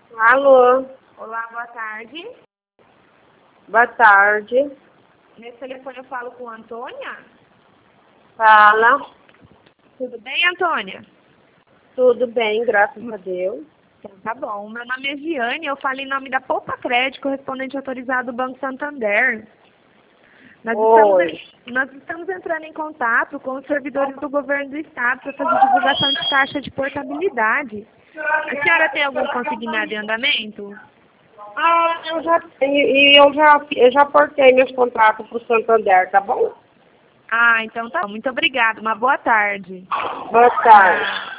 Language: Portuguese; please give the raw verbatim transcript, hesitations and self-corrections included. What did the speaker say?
Alô, Olá, boa tarde. boa tarde. Nesse telefone eu falo com a Antônia. Fala. Tudo bem, Antônia? Tudo bem, graças a Deus. Então tá bom. Meu nome é Giane, eu falo em nome da Poupa Crédito, correspondente autorizado do Banco Santander. Nós Oi. estamos, nós estamos entrando em contato com os servidores do governo do estado para fazer divulgação de taxa de portabilidade. A senhora tem algum consignado em andamento? Ah, eu já tenho, e eu já, eu já portei meus contratos para o Santander, tá bom? Ah, então tá bom. Muito obrigada. Uma boa tarde. Boa tarde. Ah.